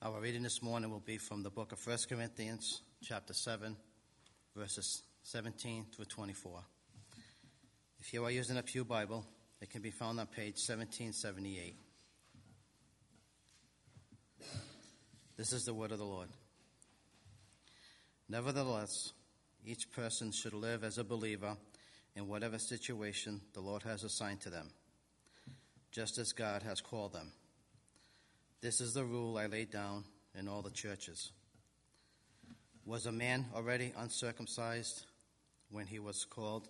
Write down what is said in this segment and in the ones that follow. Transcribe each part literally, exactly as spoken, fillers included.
Our reading this morning will be from the book of First Corinthians, chapter seven, verses seventeen through twenty-four. If you are using a Pew Bible, it can be found on page seventeen seventy-eight. This is the word of the Lord. Nevertheless, each person should live as a believer in whatever situation the Lord has assigned to them, just as God has called them. This is the rule I laid down in all the churches. Was a man already uncircumcised when he was called?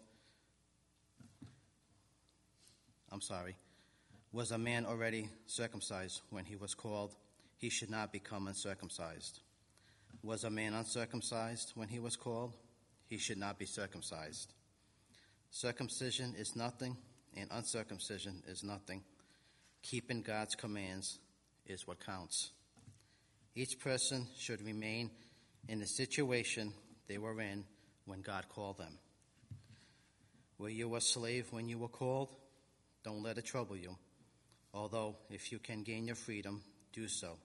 I'm sorry. Was a man already circumcised when he was called? He should not become uncircumcised. Was a man uncircumcised when he was called? He should not be circumcised. Circumcision is nothing, and uncircumcision is nothing. Keeping God's commands is what counts. Each person should remain in the situation they were in when God called them. Were you a slave when you were called? Don't let it trouble you, although if you can gain your freedom, do so.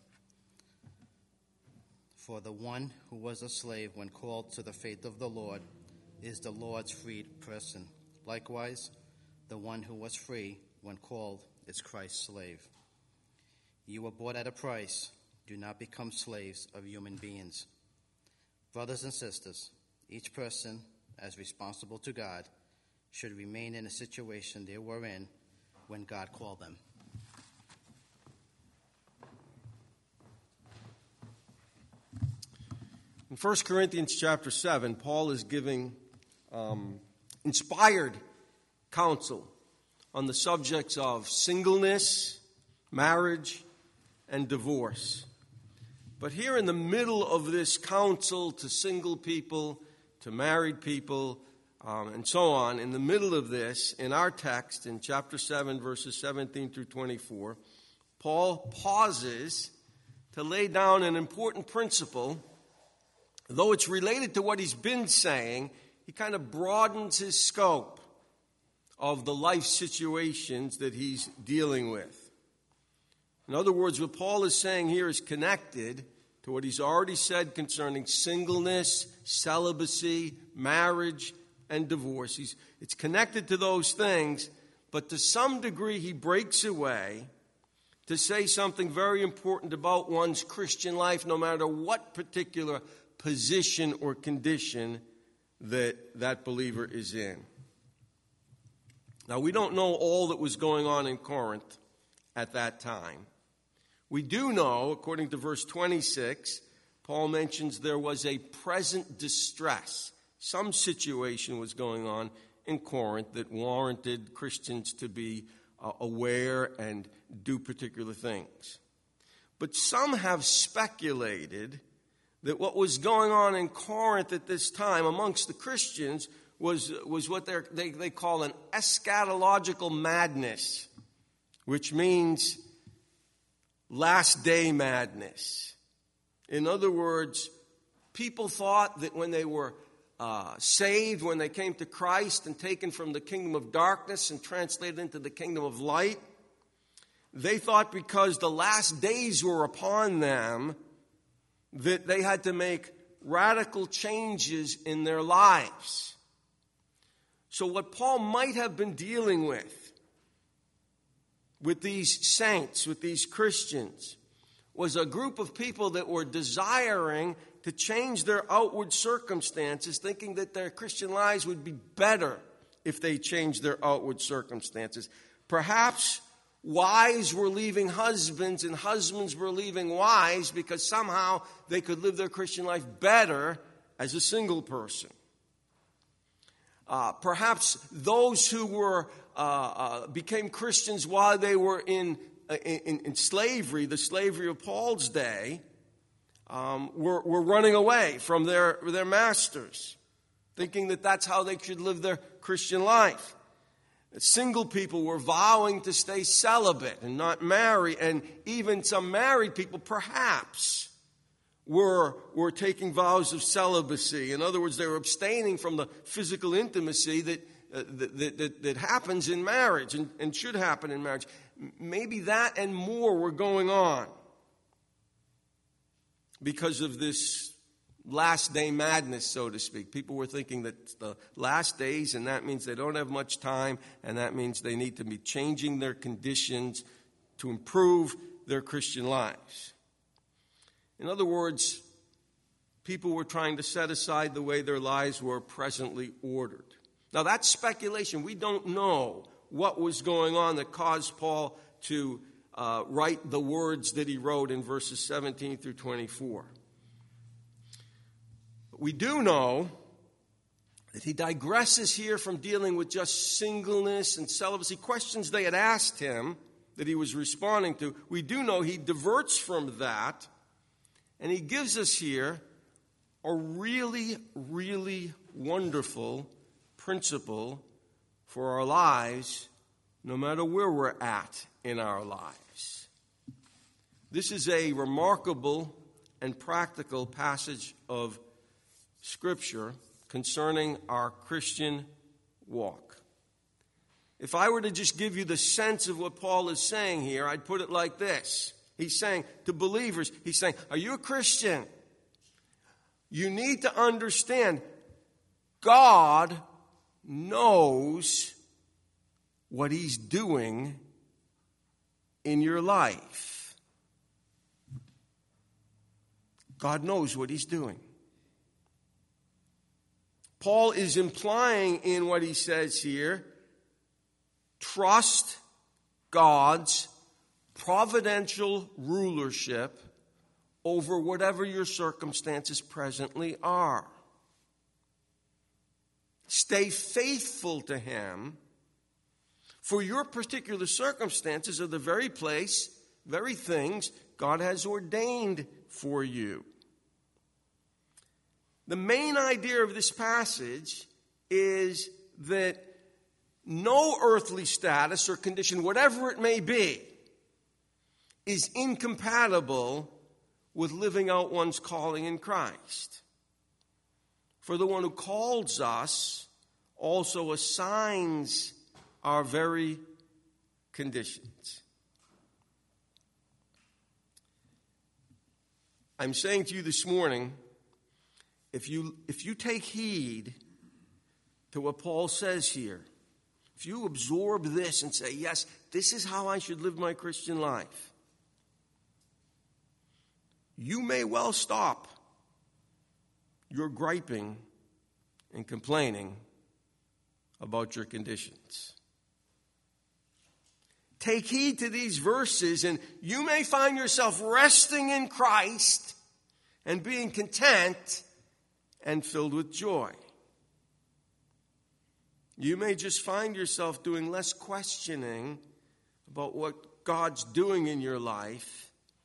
For the one who was a slave when called to the faith of the Lord is the Lord's freed person. Likewise, the one who was free when called is Christ's slave. You were bought at a price. Do not become slaves of human beings. Brothers and sisters, each person, as responsible to God, should remain in the situation they were in when God called them. In First Corinthians chapter seven, Paul is giving um, inspired counsel on the subjects of singleness, marriage, and divorce. But here in the middle of this counsel to single people, to married people, um, and so on, in the middle of this, in our text, in chapter seven, verses seventeen through twenty-four, Paul pauses to lay down an important principle. Though it's related to what he's been saying, he kind of broadens his scope of the life situations that he's dealing with. In other words, what Paul is saying here is connected to what he's already said concerning singleness, celibacy, marriage, and divorce. He's, it's connected to those things, but to some degree he breaks away to say something very important about one's Christian life, no matter what particular position or condition that that believer is in. Now, we don't know all that was going on in Corinth at that time. We do know, according to verse twenty-six, Paul mentions there was a present distress. Some situation was going on in Corinth that warranted Christians to be uh, aware and do particular things. But some have speculated that what was going on in Corinth at this time amongst the Christians was, was what they, they call an eschatological madness, which means last day madness. In other words, people thought that when they were uh, saved, when they came to Christ and taken from the kingdom of darkness and translated into the kingdom of light, they thought because the last days were upon them that they had to make radical changes in their lives. So what Paul might have been dealing with with these saints, with these Christians, was a group of people that were desiring to change their outward circumstances, thinking that their Christian lives would be better if they changed their outward circumstances. Perhaps wives were leaving husbands and husbands were leaving wives because somehow they could live their Christian life better as a single person. Uh, perhaps those who were uh, uh, became Christians while they were in, uh, in in slavery, the slavery of Paul's day, um, were were running away from their their masters, thinking that that's how they should live their Christian life. Single people were vowing to stay celibate and not marry, and even some married people, perhaps, were, were taking vows of celibacy. In other words, they were abstaining from the physical intimacy that, uh, that, that, that happens in marriage and, and should happen in marriage. Maybe that and more were going on. because of this last day madness, so to speak. People were thinking that it's the last days, and that means they don't have much time, and that means they need to be changing their conditions to improve their Christian lives. In other words, people were trying to set aside the way their lives were presently ordered. Now, that's speculation. We don't know what was going on that caused Paul to uh, write the words that he wrote in verses seventeen through twenty-four. But we do know that he digresses here from dealing with just singleness and celibacy, questions they had asked him that he was responding to. We do know he diverts from that, and he gives us here a really, really wonderful principle for our lives, no matter where we're at in our lives. This is a remarkable and practical passage of Scripture concerning our Christian walk. If I were to just give you the sense of what Paul is saying here, I'd put it like this. He's saying to believers, he's saying, are you a Christian? You need to understand God knows what he's doing in your life. God knows what he's doing. Paul is implying in what he says here, trust God's providential rulership over whatever your circumstances presently are. Stay faithful to him, for your particular circumstances are the very place, very things God has ordained for you. The main idea of this passage is that no earthly status or condition, whatever it may be, is incompatible with living out one's calling in Christ. For the one who calls us also assigns our very conditions. I'm saying to you this morning, if you, if you take heed to what Paul says here, if you absorb this and say, yes, this is how I should live my Christian life, you may well stop your griping and complaining about your conditions. Take heed to these verses, and you may find yourself resting in Christ and being content and filled with joy. You may just find yourself doing less questioning about what God's doing in your life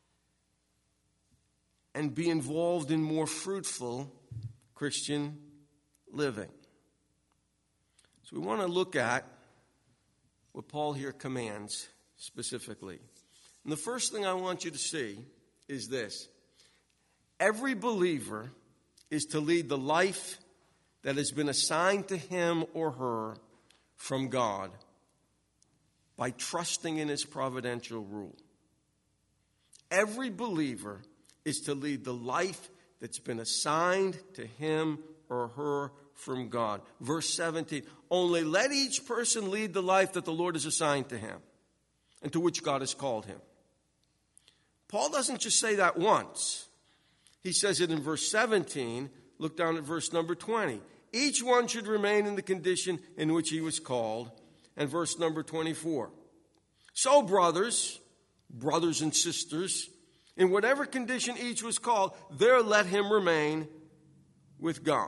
and be involved in more fruitful Christian living. So we want to look at what Paul here commands specifically. And the first thing I want you to see is this. Every believer is to lead the life that has been assigned to him or her from God by trusting in his providential rule. Every believer is to lead the life that's been assigned to him or her from God. Verse seventeen, only let each person lead the life that the Lord has assigned to him and to which God has called him. Paul doesn't just say that once. He says it in verse seventeen. Look down at verse number twenty. Each one should remain in the condition in which he was called. And verse number twenty-four. So, brothers, brothers and sisters, in whatever condition each was called, there let him remain with God.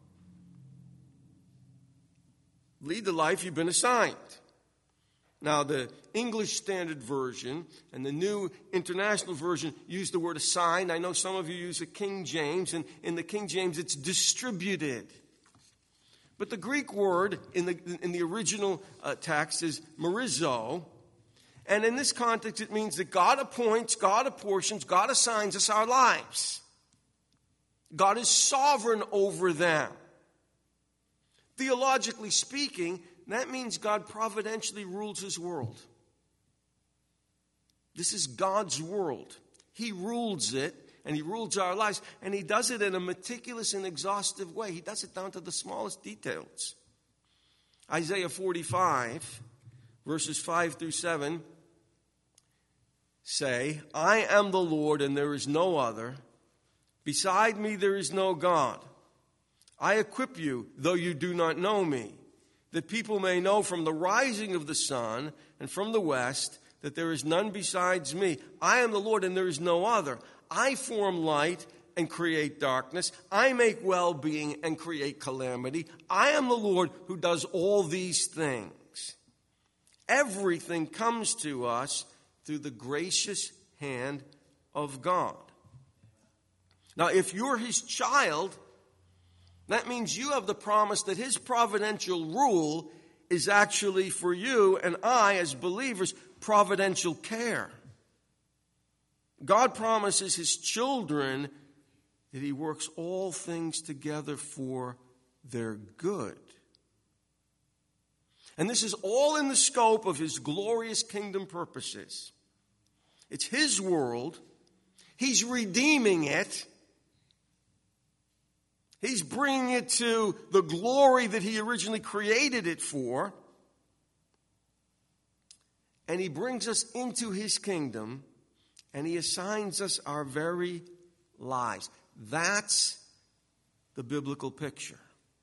Lead the life you've been assigned. Now, the English Standard Version and the New International Version use the word assigned. I know some of you use the King James, and in the King James it's distributed. But the Greek word in the, in the original uh, text is merizo. And in this context, it means that God appoints, God apportions, God assigns us our lives. God is sovereign over them. Theologically speaking, that means God providentially rules his world. This is God's world. He rules it, and he rules our lives, and he does it in a meticulous and exhaustive way. He does it down to the smallest details. Isaiah forty-five, verses five through seven say, I am the Lord and there is no other. Beside me there is no God. I equip you, though you do not know me, that people may know from the rising of the sun and from the west that there is none besides me. I am the Lord and there is no other. I form light and create darkness. I make well-being and create calamity. I am the Lord who does all these things. Everything comes to us through the gracious hand of God. Now, if you're his child, that means you have the promise that his providential rule is actually for you and I, as believers, providential care. God promises his children that he works all things together for their good. And this is all in the scope of his glorious kingdom purposes. It's his world. He's redeeming it. He's bringing it to the glory that he originally created it for. And he brings us into his kingdom, and he assigns us our very lives. That's the biblical picture.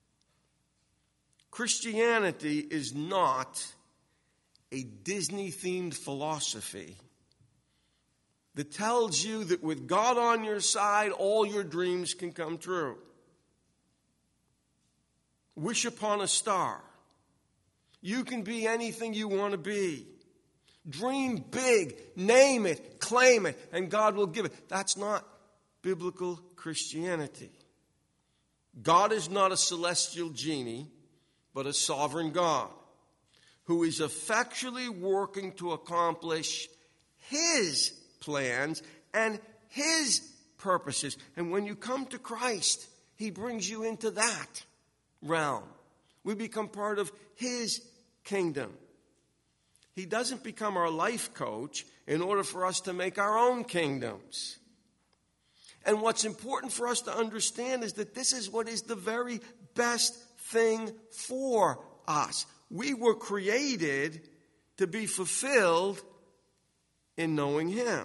Christianity is not a Disney-themed philosophy that tells you that with God on your side, all your dreams can come true. Wish upon a star. You can be anything you want to be. Dream big, name it, claim it, and God will give it. That's not biblical Christianity. God is not a celestial genie, but a sovereign God who is effectually working to accomplish his plans and his purposes. And when you come to Christ, he brings you into that realm. We become part of his kingdom. He doesn't become our life coach in order for us to make our own kingdoms. And what's important for us to understand is that this is what is the very best thing for us. We were created to be fulfilled in knowing him.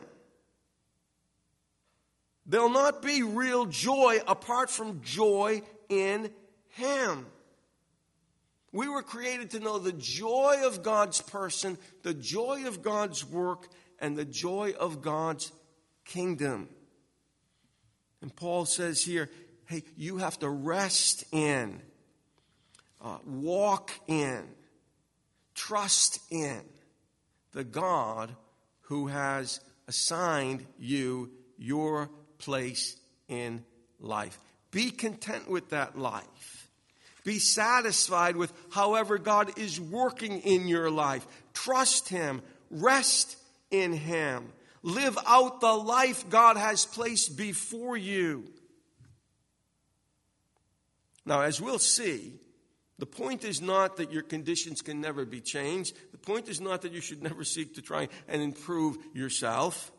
There'll not be real joy apart from joy in him. We were created to know the joy of God's person, the joy of God's work, and the joy of God's kingdom. And Paul says here, hey, you have to rest in, uh, walk in, trust in the God who has assigned you your place in life. Be content with that life. Be satisfied with however God is working in your life. Trust him. Rest in him. Live out the life God has placed before you. Now, as we'll see, the point is not that your conditions can never be changed. The point is not that you should never seek to try and improve yourself.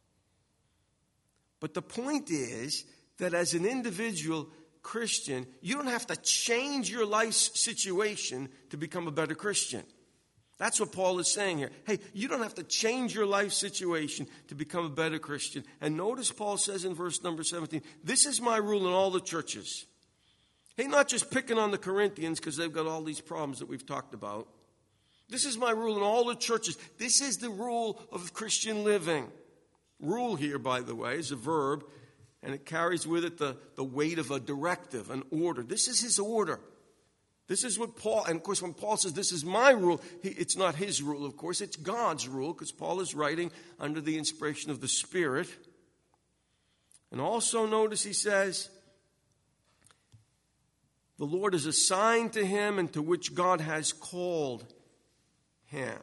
But the point is that as an individual Christian, you don't have to change your life situation to become a better Christian. That's what Paul is saying here. Hey, you don't have to change your life situation to become a better Christian. And notice Paul says in verse number seventeen, this is my rule in all the churches. Hey, not just picking on the Corinthians because they've got all these problems that we've talked about. This is my rule in all the churches. This is the rule of Christian living. Rule here, by the way, is a verb, and it carries with it the, the weight of a directive, an order. This is his order. This is what Paul, and of course when Paul says this is my rule, he, it's not his rule, of course. It's God's rule, because Paul is writing under the inspiration of the Spirit. And also notice he says, the Lord is assigned to him and to which God has called him.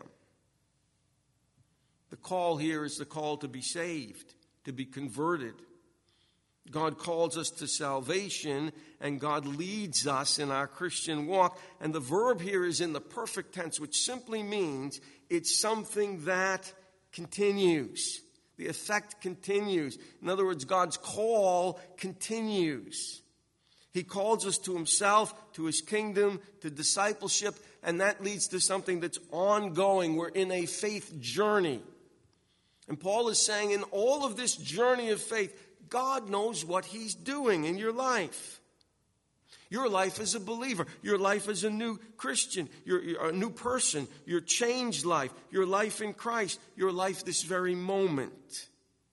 The call here is the call to be saved, to be converted. God calls us to salvation, and God leads us in our Christian walk. And the verb here is in the perfect tense, which simply means it's something that continues. The effect continues. In other words, God's call continues. He calls us to himself, to his kingdom, to discipleship, and that leads to something that's ongoing. We're in a faith journey. And Paul is saying in all of this journey of faith, God knows what he's doing in your life. Your life as a believer, your life as a new Christian, you're, you're a new person, your changed life, your life in Christ, your life this very moment.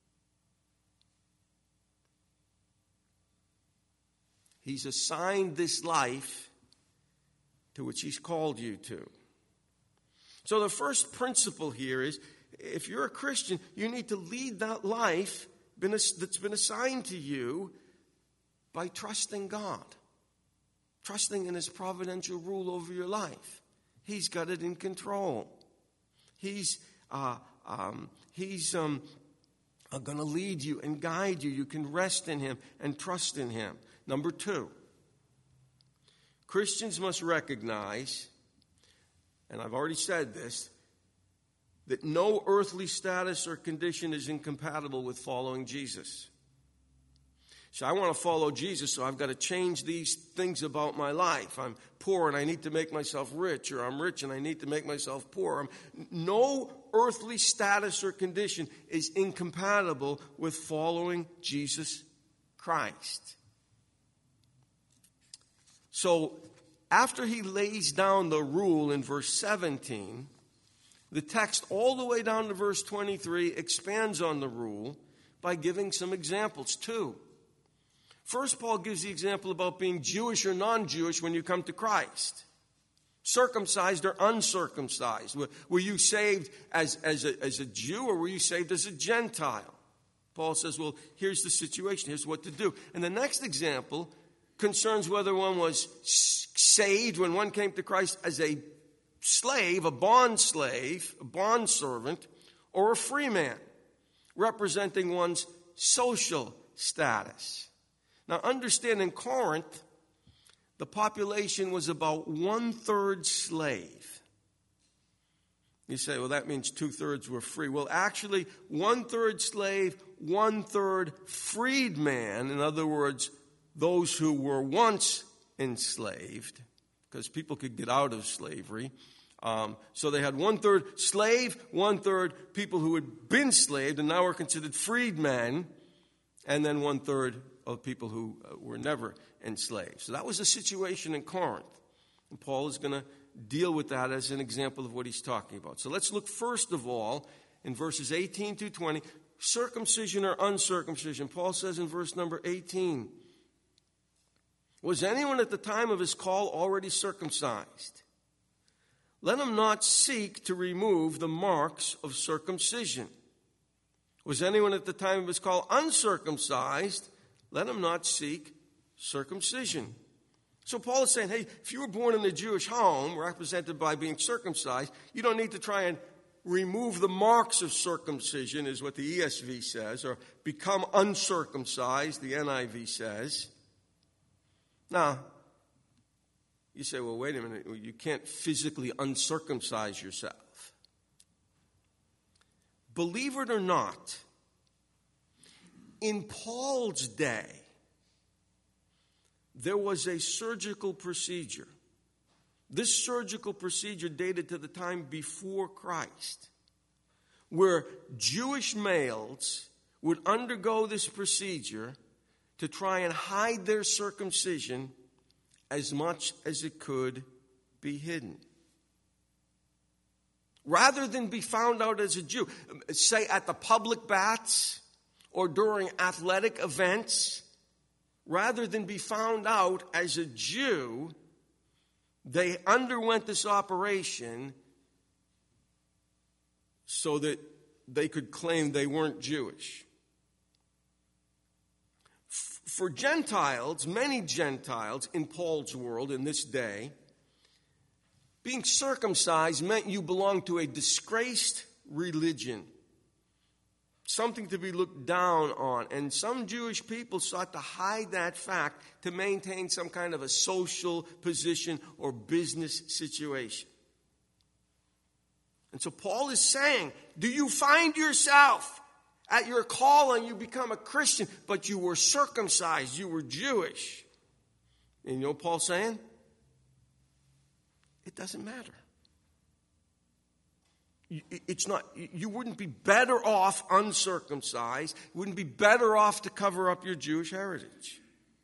He's assigned this life to which he's called you to. So the first principle here is, if you're a Christian, you need to lead that life that's been assigned to you by trusting God. Trusting in his providential rule over your life. He's got it in control. He's uh, um, he's um, uh, going to lead you and guide you. You can rest in him and trust in him. Number two, Christians must recognize, and I've already said this, that no earthly status or condition is incompatible with following Jesus. So I want to follow Jesus, so I've got to change these things about my life. I'm poor and I need to make myself rich, or I'm rich and I need to make myself poor. I'm, no earthly status or condition is incompatible with following Jesus Christ. So after he lays down the rule in verse seventeen, the text all the way down to verse twenty-three expands on the rule by giving some examples too. First, Paul gives the example about being Jewish or non-Jewish when you come to Christ. Circumcised or uncircumcised. Were, were you saved as, as, a, as a Jew, or were you saved as a Gentile? Paul says, well, here's the situation. Here's what to do. And the next example concerns whether one was saved when one came to Christ as a slave, a bond slave, a bond servant, or a free man, representing one's social status. Now, understand, in Corinth, the population was about one-third slave. You say, well, that means two-thirds were free. Well, actually, one-third slave, one-third freedman. In other words, those who were once enslaved, because people could get out of slavery. Um, so they had one-third slave, one-third people who had been slaved and now were considered freedmen, and then one-third of people who were never enslaved. So that was the situation in Corinth. And Paul is going to deal with that as an example of what he's talking about. So let's look first of all in verses eighteen to twenty, circumcision or uncircumcision. Paul says in verse number eighteen, was anyone at the time of his call already circumcised? Let him not seek to remove the marks of circumcision. Was anyone at the time of his call uncircumcised? Let him not seek circumcision. So Paul is saying, hey, if you were born in a Jewish home, represented by being circumcised, you don't need to try and remove the marks of circumcision, is what the E S V says, or become uncircumcised, the N I V says. Now, you say, well, wait a minute, you can't physically uncircumcise yourself. Believe it or not, in Paul's day, there was a surgical procedure. This surgical procedure dated to the time before Christ, where Jewish males would undergo this procedure to try and hide their circumcision as much as it could be hidden. Rather than be found out as a Jew, say at the public baths or during athletic events, rather than be found out as a Jew, they underwent this operation so that they could claim they weren't Jewish. For Gentiles, many Gentiles in Paul's world in this day, being circumcised meant you belonged to a disgraced religion, something to be looked down on. And some Jewish people sought to hide that fact to maintain some kind of a social position or business situation. And so Paul is saying, do you find yourself At your calling, you become a Christian, but you were circumcised. You were Jewish. And you know what Paul's saying? It doesn't matter. It's not, you wouldn't be better off uncircumcised. You wouldn't be better off to cover up your Jewish heritage.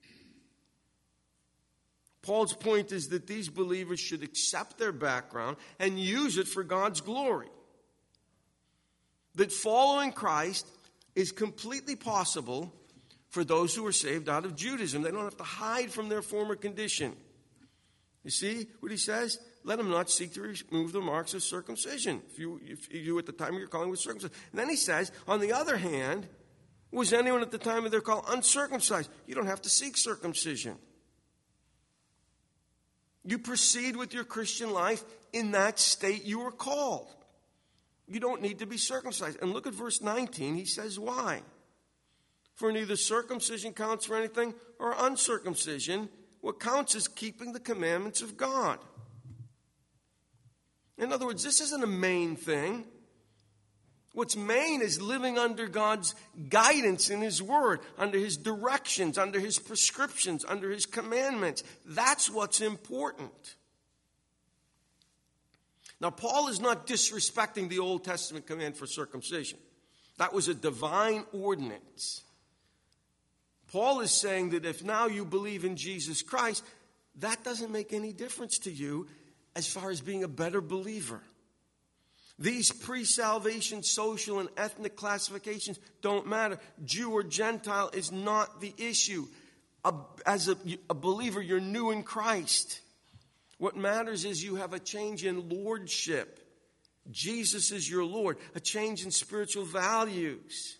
Paul's point is that these believers should accept their background and use it for God's glory. That following Christ is completely possible for those who are saved out of Judaism. They don't have to hide from their former condition. You see what he says? Let them not seek to remove the marks of circumcision. If you, if you at the time of your calling was circumcised. And then he says, on the other hand, was anyone at the time of their call uncircumcised? You don't have to seek circumcision. You proceed with your Christian life in that state you were called. You don't need to be circumcised. And look at verse nineteen. He says why. For neither circumcision counts for anything or uncircumcision. What counts is keeping the commandments of God. In other words, this isn't a main thing. What's main is living under God's guidance in His Word, under His directions, under His prescriptions, under His commandments. That's what's important. Now, Paul is not disrespecting the Old Testament command for circumcision. That was a divine ordinance. Paul is saying that if now you believe in Jesus Christ, that doesn't make any difference to you as far as being a better believer. These pre-salvation social and ethnic classifications don't matter. Jew or Gentile is not the issue. As a, a believer, you're new in Christ. What matters is you have a change in lordship. Jesus is your Lord. A change in spiritual values.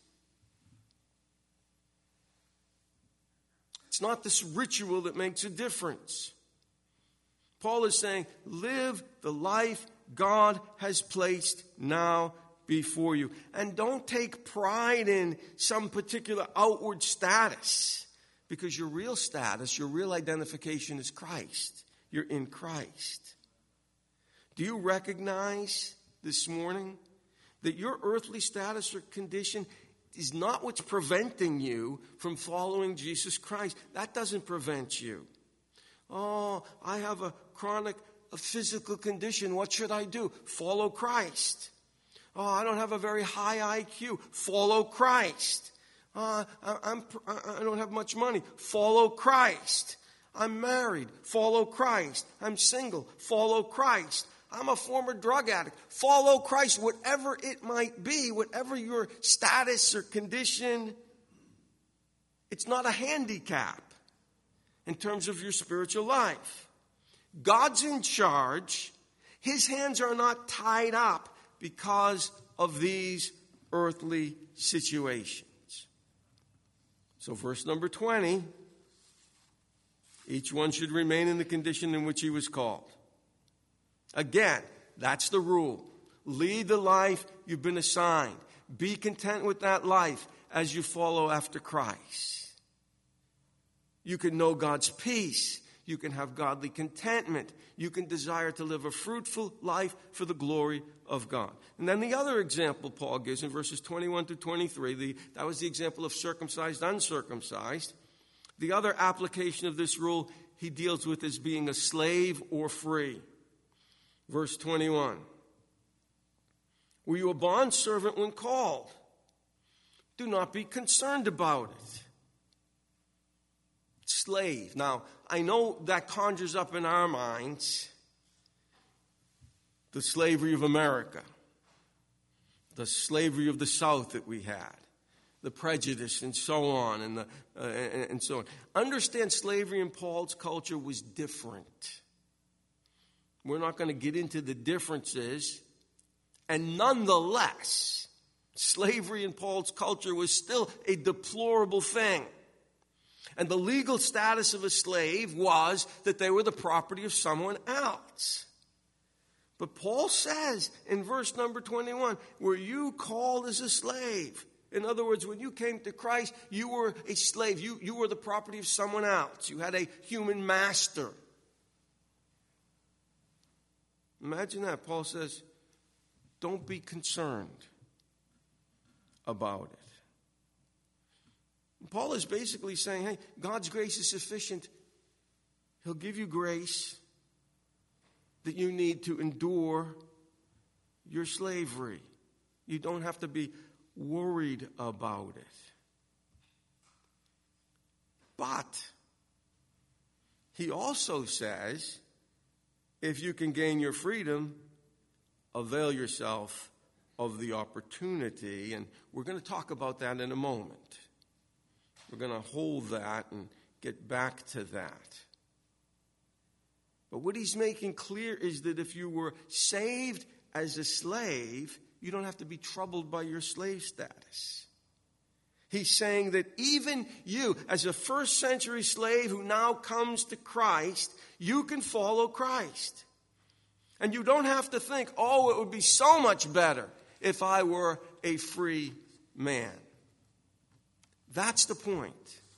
It's not this ritual that makes a difference. Paul is saying, live the life God has placed now before you. And don't take pride in some particular outward status. Because your real status, your real identification is Christ. You're in Christ. Do you recognize this morning that your earthly status or condition is not what's preventing you from following Jesus Christ? That doesn't prevent you. Oh, I have a chronic a physical condition. What should I do? Follow Christ. Oh, I don't have a very high I Q. Follow Christ. Uh, I, I'm, I don't have much money. Follow Christ. I'm married. Follow Christ. I'm single. Follow Christ. I'm a former drug addict. Follow Christ. Whatever it might be, whatever your status or condition, it's not a handicap in terms of your spiritual life. God's in charge. His hands are not tied up because of these earthly situations. So verse number twenty, each one should remain in the condition in which he was called. Again, that's the rule. Lead the life you've been assigned. Be content with that life as you follow after Christ. You can know God's peace. You can have godly contentment. You can desire to live a fruitful life for the glory of God. And then the other example Paul gives in verses twenty-one to twenty-three, the, that was the example of circumcised, uncircumcised. The other application of this rule he deals with as being a slave or free. Verse twenty-one. Were you a bondservant when called? Do not be concerned about it. Slave. Now, I know that conjures up in our minds the slavery of America, the slavery of the South that we had, the prejudice and so on, and, the, uh, and, and so on. Understand, slavery in Paul's culture was different. We're not going to get into the differences. And nonetheless, slavery in Paul's culture was still a deplorable thing. And the legal status of a slave was that they were the property of someone else. But Paul says in verse number twenty-one, were you called as a slave? In other words, when you came to Christ, you were a slave. You, you were the property of someone else. You had a human master. Imagine that. Paul says, don't be concerned about it. Paul is basically saying, hey, God's grace is sufficient. He'll give you grace that you need to endure your slavery. You don't have to be worried about it. But he also says, if you can gain your freedom, avail yourself of the opportunity. And we're going to talk about that in a moment. We're going to hold that and get back to that. But what he's making clear is that if you were saved as a slave, you don't have to be troubled by your slave status. He's saying that even you, as a first century slave who now comes to Christ, you can follow Christ. And you don't have to think, oh, it would be so much better if I were a free man. That's the point.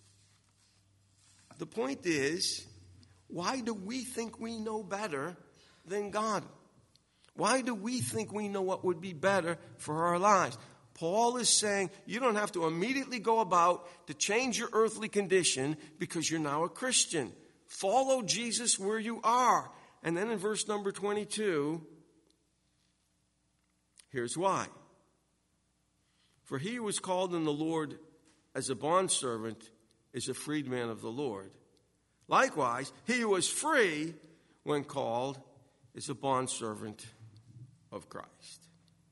The point is, why do we think we know better than God? Why do we think we know what would be better for our lives? Paul is saying you don't have to immediately go about to change your earthly condition because you're now a Christian. Follow Jesus where you are. And then in verse number twenty-two, here's why. For he who was called in the Lord as a bondservant is a freedman of the Lord. Likewise, he who was free when called is a bondservant of Christ.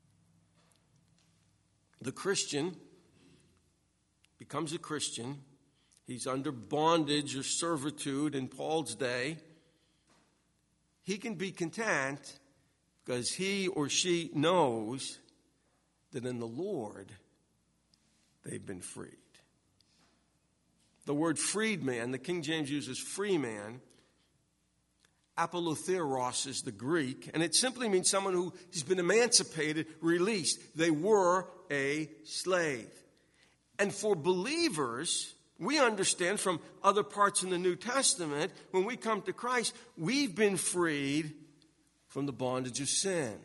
The Christian becomes a Christian. He's under bondage or servitude in Paul's day. He can be content because he or she knows that in the Lord they've been freed. The word freedman, the King James uses free man. Apolutheros is the Greek, and it simply means someone who has been emancipated, released. They were a slave. And for believers, we understand from other parts in the New Testament, when we come to Christ, we've been freed from the bondage of sin.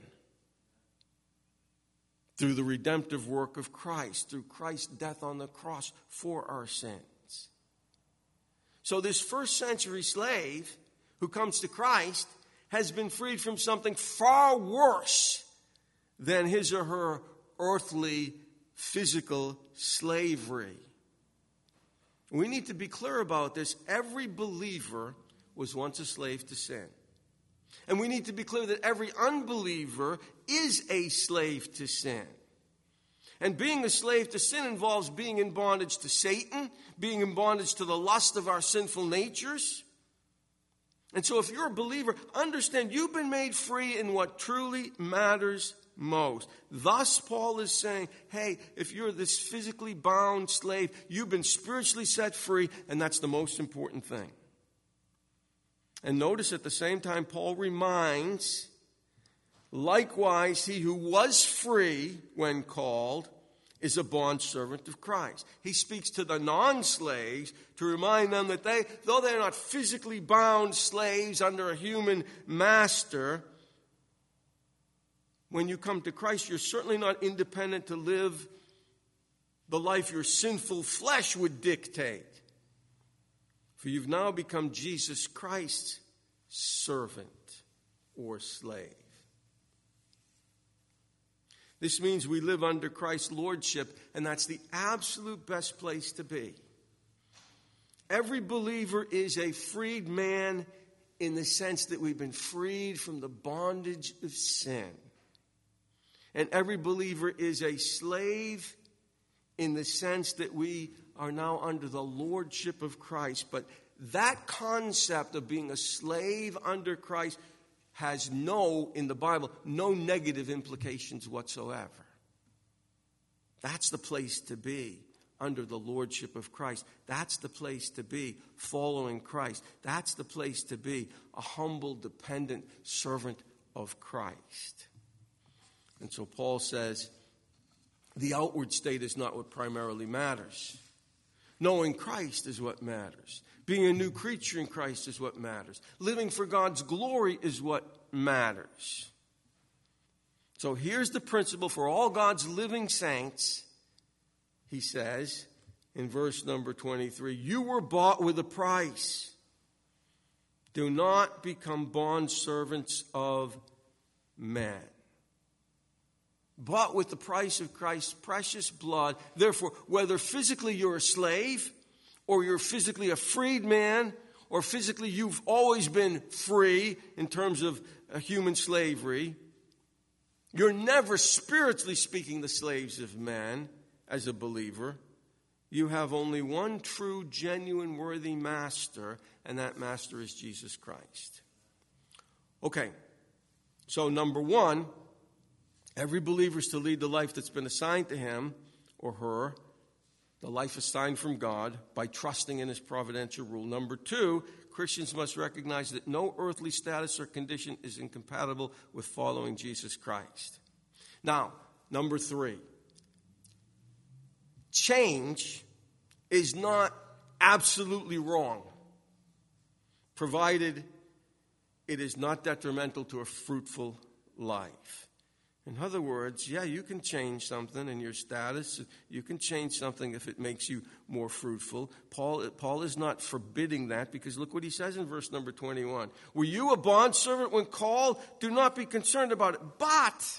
Through the redemptive work of Christ, through Christ's death on the cross for our sins. So this first century slave who comes to Christ has been freed from something far worse than his or her earthly physical slavery. We need to be clear about this. Every believer was once a slave to sin. And we need to be clear that every unbeliever is a slave to sin. And being a slave to sin involves being in bondage to Satan, being in bondage to the lust of our sinful natures. And so if you're a believer, understand you've been made free in what truly matters most. Thus, Paul is saying, hey, if you're this physically bound slave, you've been spiritually set free, and that's the most important thing. And notice at the same time, Paul reminds, likewise, he who was free when called is a bondservant of Christ. He speaks to the non-slaves to remind them that they, though they're not physically bound slaves under a human master, when you come to Christ, you're certainly not independent to live the life your sinful flesh would dictate. For you've now become Jesus Christ's servant or slave. This means we live under Christ's lordship, and that's the absolute best place to be. Every believer is a freed man in the sense that we've been freed from the bondage of sin. And every believer is a slave in the sense that we are now under the lordship of Christ. But that concept of being a slave under Christ has no, in the Bible, no negative implications whatsoever. That's the place to be, under the lordship of Christ. That's the place to be, following Christ. That's the place to be, a humble, dependent servant of Christ. And so Paul says, the outward state is not what primarily matters. Knowing Christ is what matters. Being a new creature in Christ is what matters. Living for God's glory is what matters. So here's the principle for all God's living saints. He says, in verse number twenty-three. You were bought with a price. Do not become bondservants of men. Bought with the price of Christ's precious blood. Therefore, whether physically you're a slave, or you're physically a freed man, or physically you've always been free in terms of uh, human slavery, you're never, spiritually speaking, the slaves of men as a believer. You have only one true, genuine, worthy master, and that master is Jesus Christ. Okay, so number one, every believer is to lead the life that's been assigned to him or her, the life assigned from God, by trusting in his providential rule. Number two, Christians must recognize that no earthly status or condition is incompatible with following Jesus Christ. Now, number three, change is not absolutely wrong, provided it is not detrimental to a fruitful life. In other words, yeah, you can change something in your status. You can change something if it makes you more fruitful. Paul, Paul is not forbidding that, because look what he says in verse number twenty-one. Were you a bondservant when called? Do not be concerned about it. But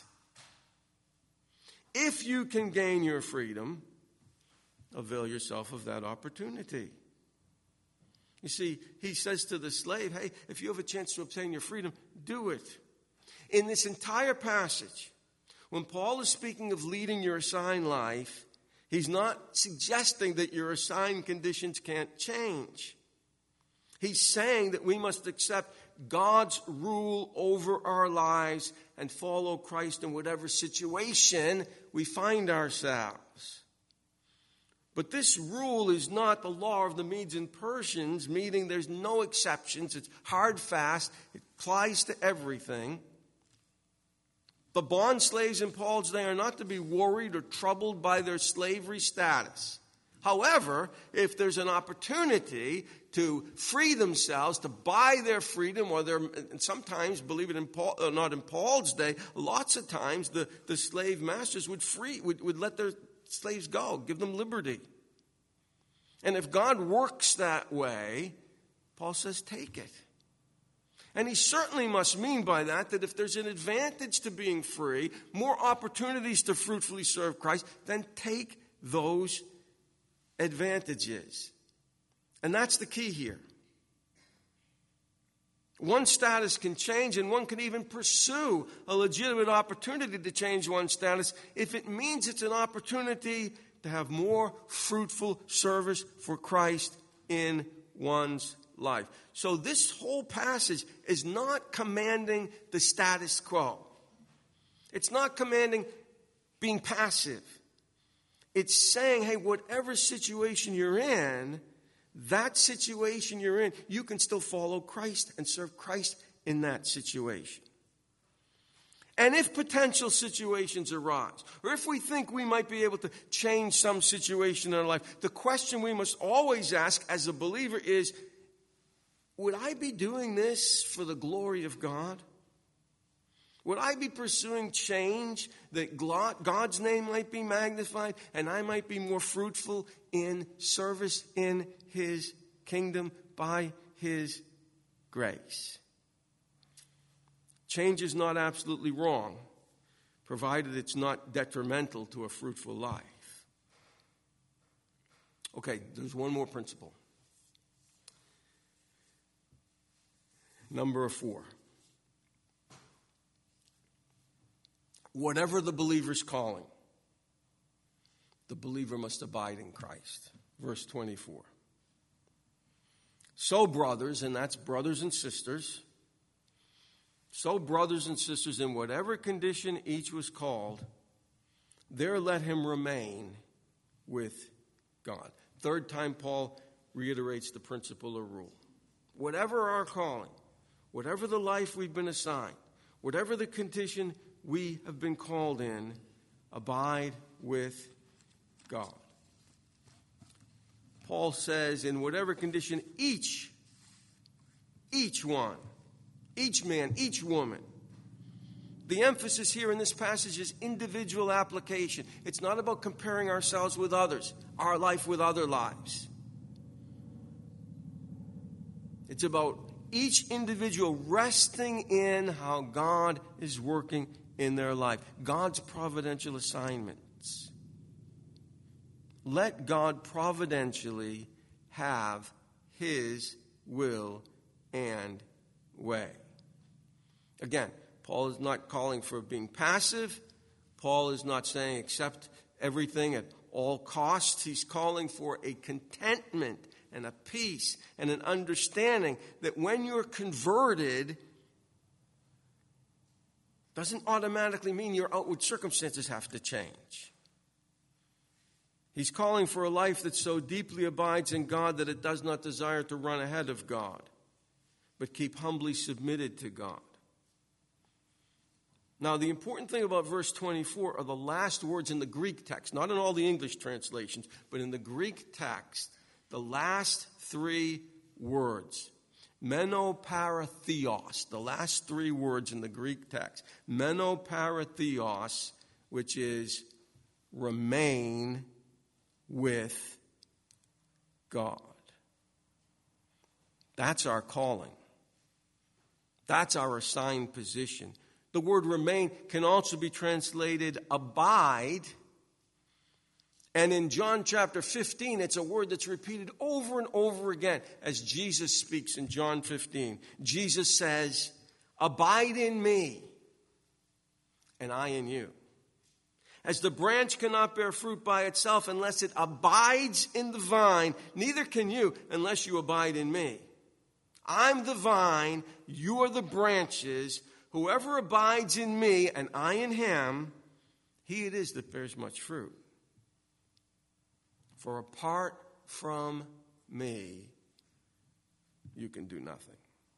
if you can gain your freedom, avail yourself of that opportunity. You see, he says to the slave, hey, if you have a chance to obtain your freedom, do it. In this entire passage, when Paul is speaking of leading your assigned life, he's not suggesting that your assigned conditions can't change. He's saying that we must accept God's rule over our lives and follow Christ in whatever situation we find ourselves. But this rule is not the law of the Medes and Persians, meaning there's no exceptions. It's hard, fast. It applies to everything. The bond slaves in Paul's day are not to be worried or troubled by their slavery status. However, if there's an opportunity to free themselves, to buy their freedom, or their, and sometimes, believe it in Paul, uh, not in Paul's day, lots of times the, the slave masters would free would, would let their slaves go, give them liberty. And if God works that way, Paul says, take it. And he certainly must mean by that that if there's an advantage to being free, more opportunities to fruitfully serve Christ, then take those advantages. And that's the key here. One status can change, and one can even pursue a legitimate opportunity to change one's status if it means it's an opportunity to have more fruitful service for Christ in one's life. So this whole passage is not commanding the status quo. It's not commanding being passive. It's saying, hey, whatever situation you're in, that situation you're in, you can still follow Christ and serve Christ in that situation. And if potential situations arise, or if we think we might be able to change some situation in our life, the question we must always ask as a believer is, would I be doing this for the glory of God? Would I be pursuing change that God's name might be magnified and I might be more fruitful in service in His kingdom by His grace? Change is not absolutely wrong, provided it's not detrimental to a fruitful life. Okay, there's one more principle. Number four. Whatever the believer's calling, the believer must abide in Christ. Verse twenty-four. So, brothers, and that's brothers and sisters, so brothers and sisters, in whatever condition each was called, there let him remain with God. Third time Paul reiterates the principle or rule. Whatever our calling, whatever the life we've been assigned, whatever the condition we have been called in, abide with God. Paul says, in whatever condition each, each one, each man, each woman The emphasis here in this passage is individual application. It's not about comparing ourselves with others, our life with other lives. It's about each individual resting in how God is working in their life, God's providential assignments. Let God providentially have His will and way. Again, Paul is not calling for being passive. Paul is not saying accept everything at all costs. He's calling for a contentment and a peace and an understanding that when you're converted, doesn't automatically mean your outward circumstances have to change. He's calling for a life that so deeply abides in God that it does not desire to run ahead of God, but keep humbly submitted to God. Now, the important thing about verse twenty-four are the last words in the Greek text, not in all the English translations, but in the Greek text, the last three words. Menoparatheos, the last three words in the Greek text. Menoparatheos, which is remain with God. That's our calling. That's our assigned position. The word remain can also be translated abide. And in John chapter fifteen, it's a word that's repeated over and over again as Jesus speaks in John fifteen. Jesus says, abide in me, and I in you. As the branch cannot bear fruit by itself unless it abides in the vine, neither can you unless you abide in me. I'm the vine, you are the branches. Whoever abides in me and I in him, he it is that bears much fruit. For apart from me, you can do nothing.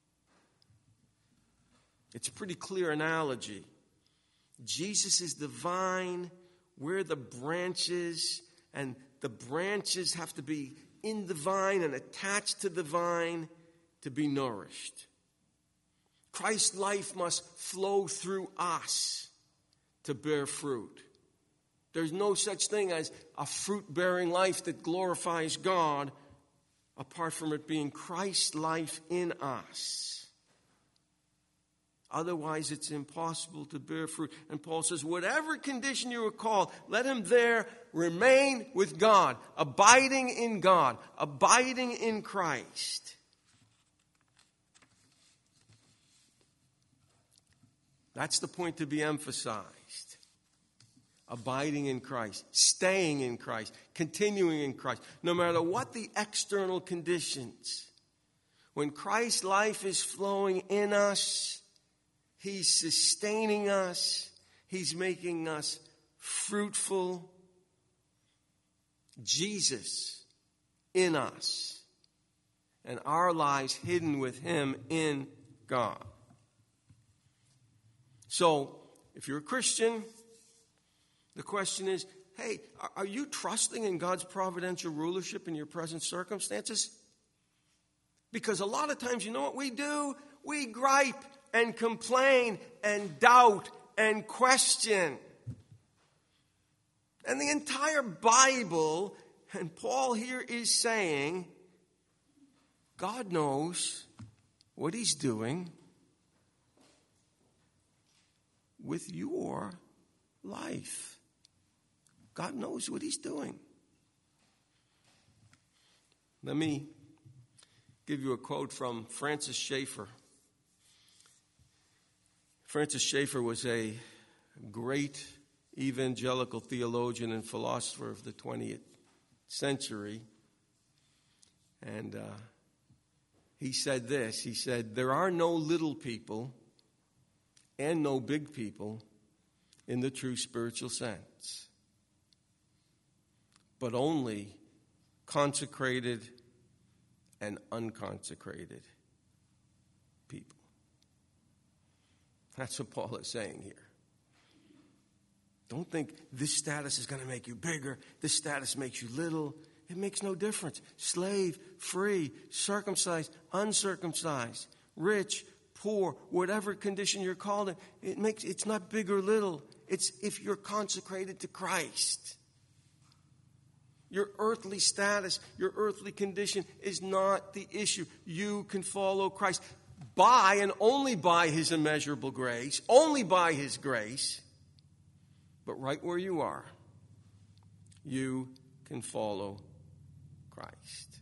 It's a pretty clear analogy. Jesus is the vine, we're the branches, and the branches have to be in the vine and attached to the vine to be nourished. Christ's life must flow through us to bear fruit. There's no such thing as a fruit-bearing life that glorifies God apart from it being Christ's life in us. Otherwise, it's impossible to bear fruit. And Paul says, whatever condition you are called, let him there remain with God, abiding in God, abiding in Christ. That's the point to be emphasized. Abiding in Christ, staying in Christ, continuing in Christ, no matter what the external conditions. When Christ's life is flowing in us, He's sustaining us, He's making us fruitful. Jesus in us, and our lives hidden with Him in God. So, if you're a Christian, the question is, hey, are you trusting in God's providential rulership in your present circumstances? Because a lot of times, you know what we do? We gripe and complain and doubt and question. And the entire Bible, and Paul here is saying, God knows what He's doing with your life. God knows what He's doing. Let me give you a quote from Francis Schaeffer. Francis Schaeffer was a great evangelical theologian and philosopher of the twentieth century. And uh, he said this. He said, there are no little people and no big people in the true spiritual sense, but only consecrated and unconsecrated people. That's what Paul is saying here. Don't think this status is going to make you bigger, this status makes you little. It makes no difference. Slave, free, circumcised, uncircumcised, rich, poor, whatever condition you're called in, it makes, it's not big or little. It's if you're consecrated to Christ. Your earthly status, your earthly condition is not the issue. You can follow Christ by and only by His immeasurable grace, only by His grace. But right where you are, you can follow Christ.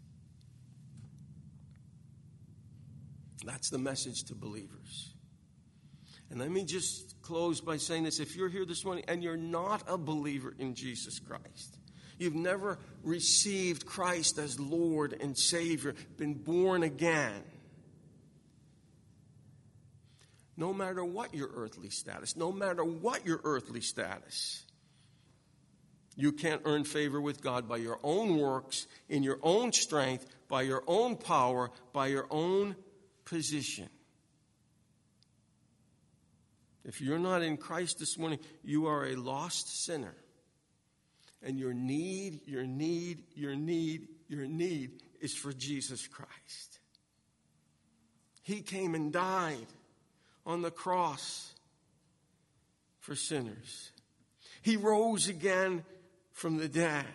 That's the message to believers. And let me just close by saying this. If you're here this morning and you're not a believer in Jesus Christ, you've never received Christ as Lord and Savior, been born again, no matter what your earthly status, no matter what your earthly status, you can't earn favor with God by your own works, in your own strength, by your own power, by your own position. If you're not in Christ this morning, you are a lost sinner. And your need, your need, your need, your need is for Jesus Christ. He came and died on the cross for sinners. He rose again from the dead.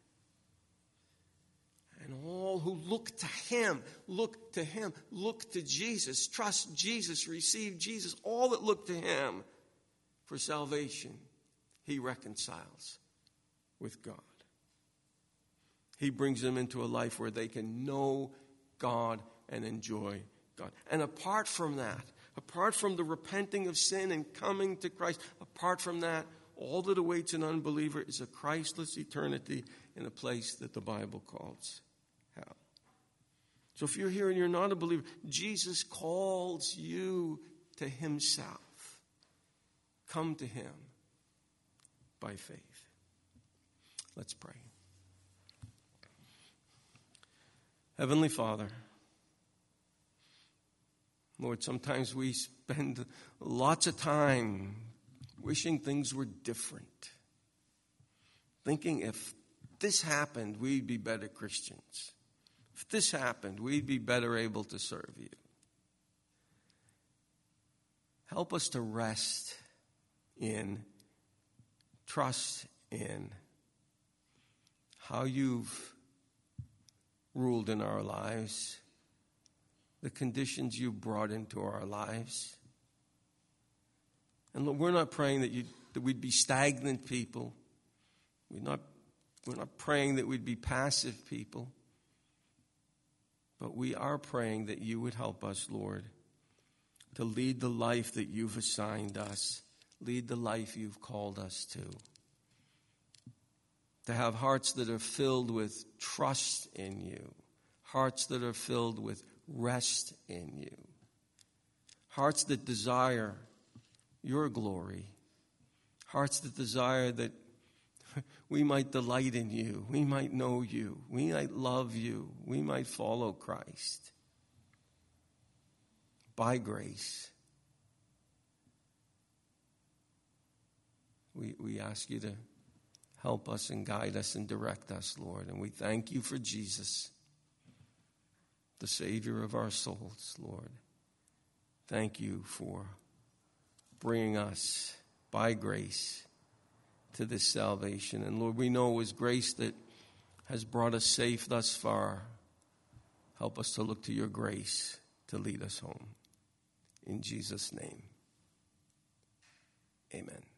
And all who look to Him, look to Him, look to Jesus, trust Jesus, receive Jesus, all that look to Him for salvation, He reconciles with God. He brings them into a life where they can know God and enjoy God. And apart from that, apart from the repenting of sin and coming to Christ, apart from that, all that awaits an unbeliever is a Christless eternity in a place that the Bible calls hell. So if you're here and you're not a believer, Jesus calls you to Himself. Come to Him by faith. Let's pray. Heavenly Father, Lord, sometimes we spend lots of time wishing things were different, thinking if this happened, we'd be better Christians. If this happened, we'd be better able to serve You. Help us to rest in, trust in how You've ruled in our lives, the conditions You brought into our lives. And Lord, we're not praying that, you, that we'd be stagnant people. We're not, we're not praying that we'd be passive people. But we are praying that You would help us, Lord, to lead the life that You've assigned us, lead the life You've called us to. To have hearts that are filled with trust in You, hearts that are filled with rest in You, hearts that desire Your glory, hearts that desire that we might delight in You, we might know You, we might love You, we might follow Christ by grace. We, we ask You to help us and guide us and direct us, Lord. And we thank You for Jesus, the Savior of our souls, Lord. Thank You for bringing us by grace to this salvation. And Lord, we know it was grace that has brought us safe thus far. Help us to look to Your grace to lead us home. In Jesus' name, amen.